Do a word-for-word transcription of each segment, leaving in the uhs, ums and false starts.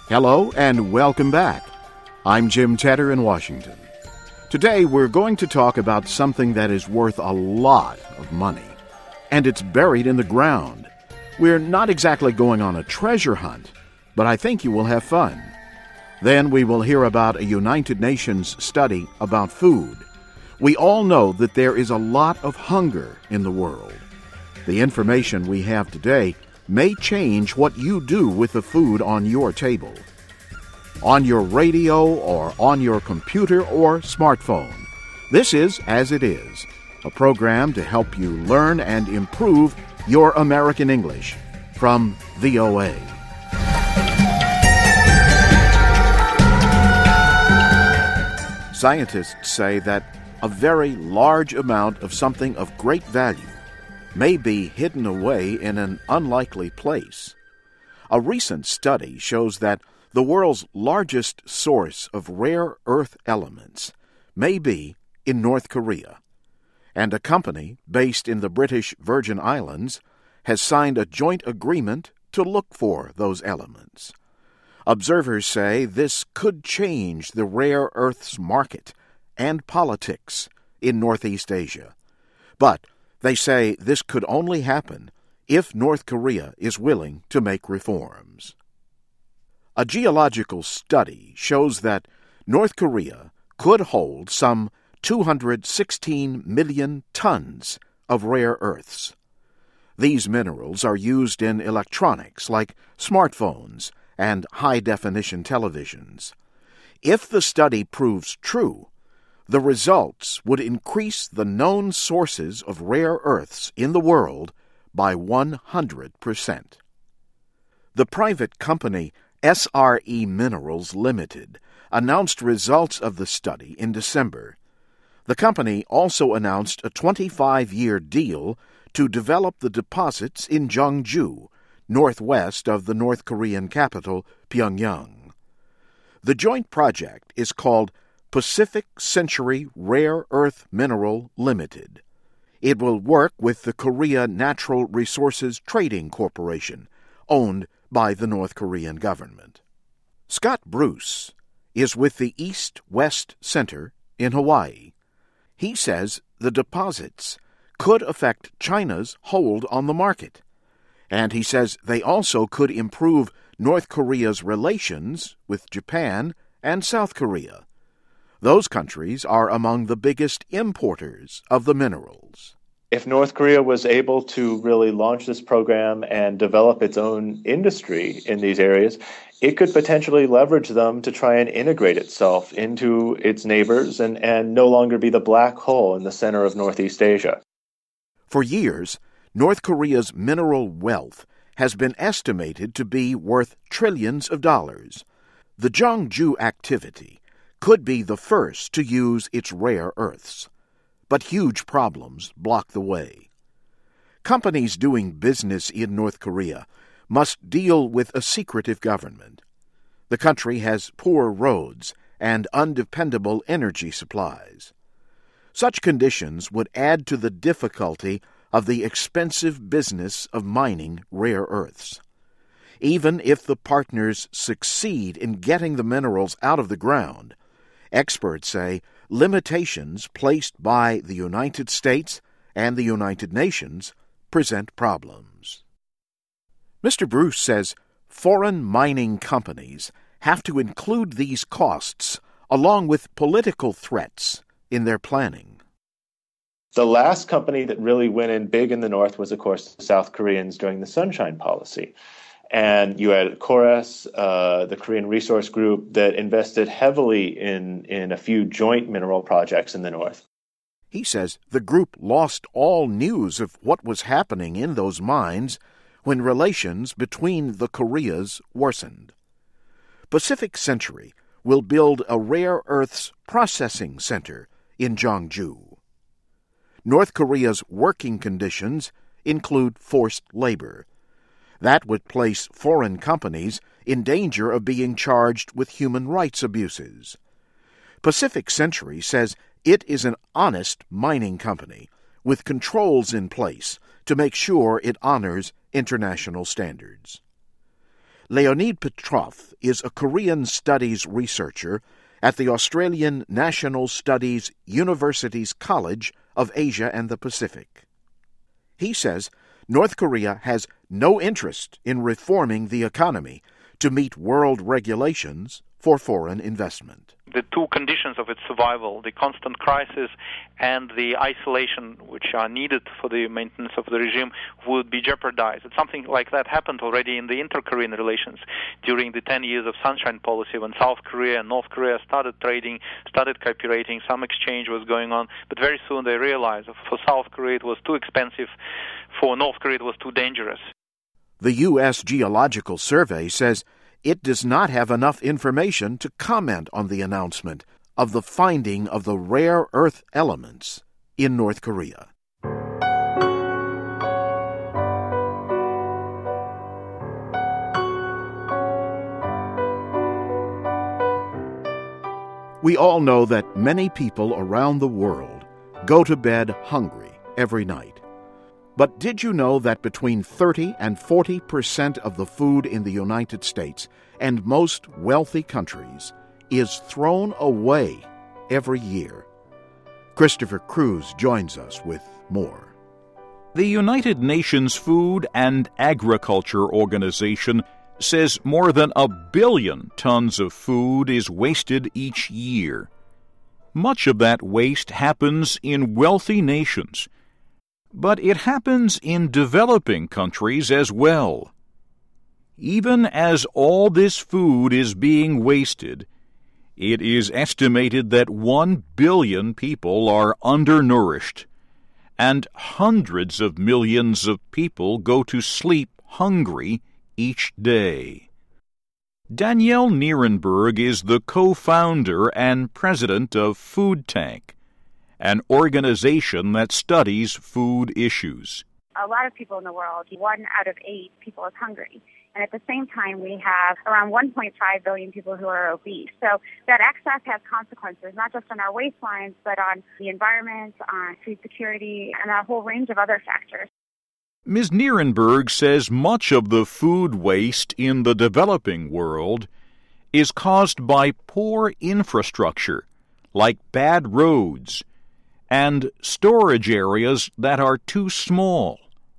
Hello and welcome back. I'm Jim Tedder in Washington. Today we're going to talk about something that is worth a lot of money, and it's buried in the ground. We're not exactly going on a treasure hunt, but I think you will have fun. Then we will hear about a United Nations study about food. We all know that there is a lot of hunger in the world. The information we have today may change what you do with the food on your table. On your radio or on your computer or smartphone. This is As It Is, a program to help you learn and improve your American English from V O A. Scientists say that a very large amount of something of great value may be hidden away in an unlikely place. A recent study shows that the world's largest source of rare earth elements may be in North Korea, and a company based in the British Virgin Islands has signed a joint agreement to look for those elements. Observers say this could change the rare earths market and politics in Northeast Asia. But they say this could only happen if North Korea is willing to make reforms. A geological study shows that North Korea could hold some two hundred sixteen million tons of rare earths. These minerals are used in electronics like smartphones and high-definition televisions. If the study proves true, the results would increase the known sources of rare earths in the world by one hundred percent. The private company S R E Minerals Limited announced results of the study in December. The company also announced a twenty-five-year deal to develop the deposits in Jeongju, northwest of the North Korean capital, Pyongyang. The joint project is called Pacific Century Rare Earth Mineral Limited. It will work with the Korea Natural Resources Trading Corporation, owned by the North Korean government. Scott Bruce is with the East-West Center in Hawaii. He says the deposits could affect China's hold on the market, and he says they also could improve North Korea's relations with Japan and South Korea. Those countries are among the biggest importers of the minerals. If North Korea was able to really launch this program and develop its own industry in these areas, it could potentially leverage them to try and integrate itself into its neighbors and, and no longer be the black hole in the center of Northeast Asia. For years, North Korea's mineral wealth has been estimated to be worth trillions of dollars. The Jeongju activity could be the first to use its rare earths, but huge problems block the way. Companies doing business in North Korea must deal with a secretive government. The country has poor roads and undependable energy supplies. Such conditions would add to the difficulty of the expensive business of mining rare earths. Even if the partners succeed in getting the minerals out of the ground, experts say limitations placed by the United States and the United Nations present problems. Mister Bruce says foreign mining companies have to include these costs along with political threats in their planning. The last company that really went in big in the North was, of course, the South Koreans during the Sunshine Policy. And you had KORES, uh, the Korean Resource Group, that invested heavily in, in a few joint mineral projects in the North. He says the group lost all news of what was happening in those mines when relations between the Koreas worsened. Pacific Century will build a rare earths processing center in Jeongju. North Korea's working conditions include forced labor. That would place foreign companies in danger of being charged with human rights abuses. Pacific Century says it is an honest mining company with controls in place to make sure it honors international standards. Leonid Petrov is a Korean studies researcher at the Australian National Studies Universities College of Asia and the Pacific. He says North Korea has no interest in reforming the economy to meet world regulations for foreign investment. The two conditions of its survival, the constant crisis and the isolation which are needed for the maintenance of the regime, would be jeopardized. It's something like that happened already in the inter-Korean relations during the ten years of Sunshine Policy, when South Korea and North Korea started trading, started cooperating, some exchange was going on, but very soon they realized for South Korea it was too expensive, for North Korea it was too dangerous. The U S Geological Survey says it does not have enough information to comment on the announcement of the finding of the rare earth elements in North Korea. We all know that many people around the world go to bed hungry every night. But did you know that between thirty and forty percent of the food in the United States and most wealthy countries is thrown away every year? Christopher Cruz joins us with more. The United Nations Food and Agriculture Organization says more than a billion tons of food is wasted each year. Much of that waste happens in wealthy nations, but it happens in developing countries as well. Even as all this food is being wasted, it is estimated that one billion people are undernourished, and hundreds of millions of people go to sleep hungry each day. Danielle Nierenberg is the co-founder and president of Food Tank, an organization that studies food issues. A lot of people in the world, one out of eight people is hungry. And at the same time, we have around one point five billion people who are obese. So that excess has consequences, not just on our waistlines, but on the environment, on food security, and a whole range of other factors. Miz Nierenberg says much of the food waste in the developing world is caused by poor infrastructure, like bad roads, and storage areas that are too small.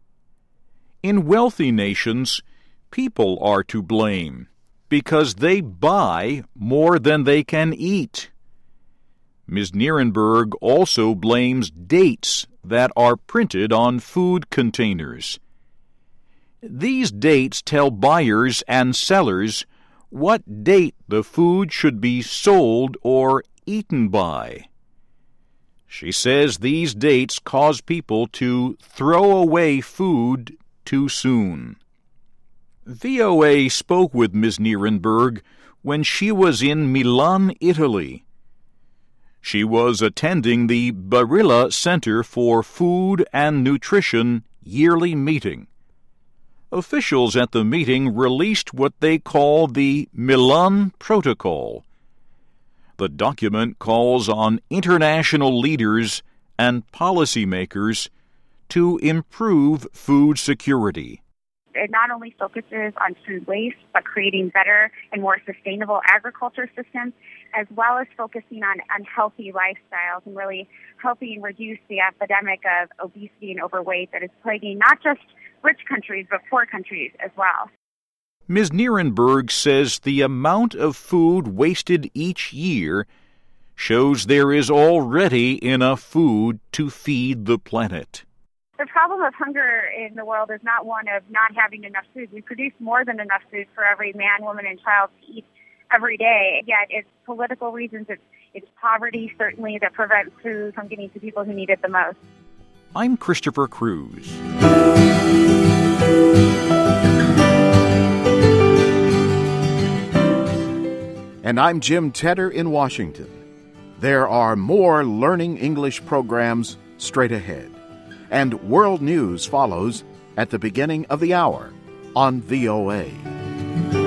In wealthy nations, people are to blame because they buy more than they can eat. Miz Nierenberg also blames dates that are printed on food containers. These dates tell buyers and sellers what date the food should be sold or eaten by. She says these dates cause people to throw away food too soon. V O A spoke with Miz Nierenberg when she was in Milan, Italy. She was attending the Barilla Center for Food and Nutrition yearly meeting. Officials at the meeting released what they call the Milan Protocol. The document calls on international leaders and policymakers to improve food security. It not only focuses on food waste, but creating better and more sustainable agriculture systems, as well as focusing on, on healthy lifestyles and really helping reduce the epidemic of obesity and overweight that is plaguing not just rich countries, but poor countries as well. Miz Nierenberg says the amount of food wasted each year shows there is already enough food to feed the planet. The problem of hunger in the world is not one of not having enough food. We produce more than enough food for every man, woman, and child to eat every day. Yet it's political reasons, it's, it's poverty, certainly, that prevents food from getting to people who need it the most. I'm Christopher Cruz. And I'm Jim Tedder in Washington. There are more Learning English programs straight ahead. And world news follows at the beginning of the hour on V O A.